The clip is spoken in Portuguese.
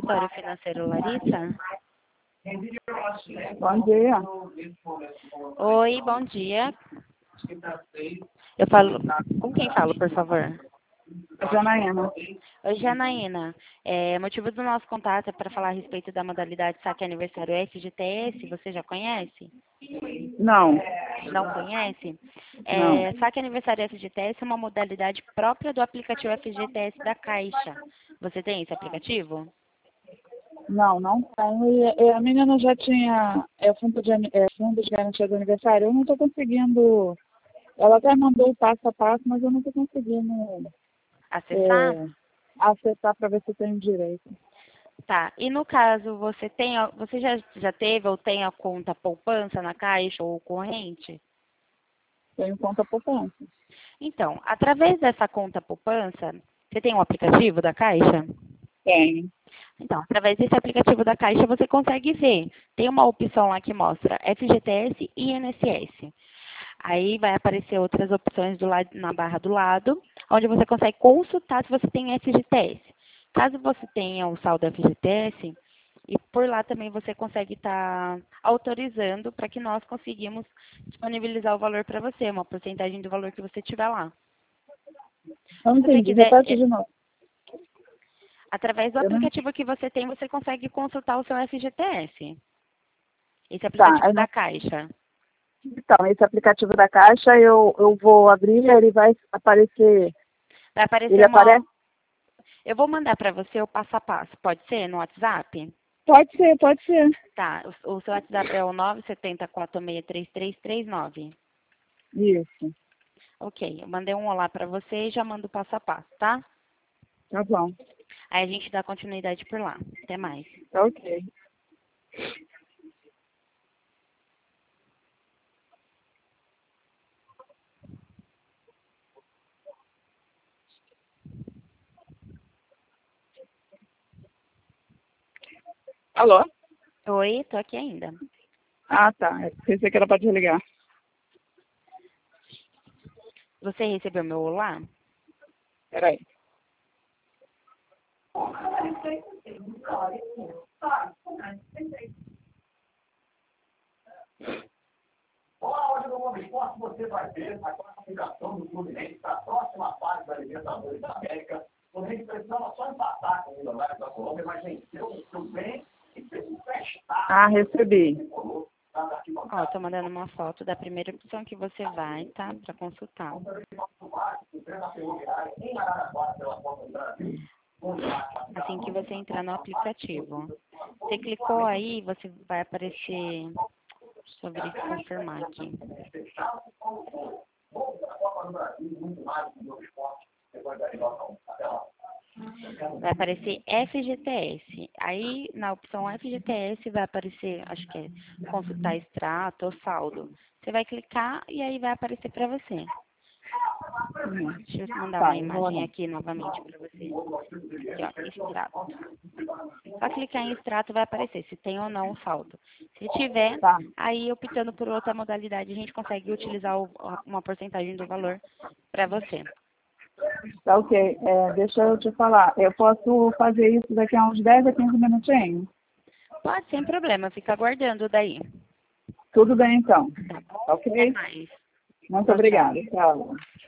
consultório financeiro Larissa? Bom dia. Oi, bom dia. Eu falo... Com quem falo, por favor? Janaína. Oi, Janaína. O motivo do nosso contato é para falar a respeito da modalidade Saque Aniversário FGTS. Você já conhece? Não, Não conhece? não. Saque Aniversário FGTS é uma modalidade própria do aplicativo FGTS da Caixa. Você tem esse aplicativo? Não tenho. E a menina já tinha fundo de garantia do aniversário. Eu não estou conseguindo. Ela até mandou o passo a passo, mas eu não estou conseguindo Acessar? acessar para ver se eu tenho direito. Tá. E no caso, você já teve ou tem a conta poupança na Caixa ou corrente? Tenho conta poupança. Então, através dessa conta poupança, você tem um aplicativo da Caixa? Tenho. Então, através desse aplicativo da Caixa, você consegue ver. Tem uma opção lá que mostra FGTS e INSS. Aí vai aparecer outras opções na barra do lado, onde você consegue consultar se você tem FGTS. Caso você tenha o saldo FGTS, e por lá também você consegue estar autorizando para que nós conseguimos disponibilizar o valor para você, uma porcentagem do valor que você tiver lá. Não Se você entendi. quiser, Repete de novo. através do Eu não... aplicativo que você tem, você consegue consultar o seu FGTS. Esse Tá. aplicativo da Caixa. Então, esse aplicativo da Caixa, eu vou abrir, ele vai aparecer. Vai aparecer Ele aparece? Eu vou mandar para você o passo a passo. Pode ser no WhatsApp? Pode ser, pode ser. Tá. O seu WhatsApp é o 970463339. Isso. Ok. Eu mandei um olá para você e já mando o passo a passo, tá? Tá bom. Aí a gente dá continuidade por lá. Até mais. Tá ok. Alô? Oi, tô aqui ainda. Ah, tá. Eu pensei que era para desligar. Você recebeu meu olá? Peraí. Olá, hoje no Globo Esporte você vai ver a classificação do Fluminense para a próxima fase da Libertadores da América. O Fluminense precisava só empatar com o Milionários da Colômbia, mas venceu muito bem e fez um festão. Ah, recebi. Ó, tô mandando uma foto da primeira opção que você vai, tá? Para consultar. Assim que você entrar no aplicativo. Você clicou aí, você vai aparecer... Deixa eu confirmar aqui. Vai aparecer FGTS. Aí, na opção FGTS, vai aparecer, acho que é consultar extrato ou saldo. Você vai clicar e aí vai aparecer para você. Deixa eu mandar uma imagem aqui novamente para você. Aqui, ó, extrato. Só clicar em extrato vai aparecer se tem ou não o saldo. Se tiver, Tá. aí optando por outra modalidade, a gente consegue utilizar uma porcentagem do valor para você. Tá ok. Deixa eu te falar. Eu posso fazer isso daqui a uns 10 a 15 minutinhos? Pode, sem problema, fica aguardando daí. Tudo bem, então. Tá bom? Ok? Até mais. Muito Tchau, tchau. obrigada. Tchau.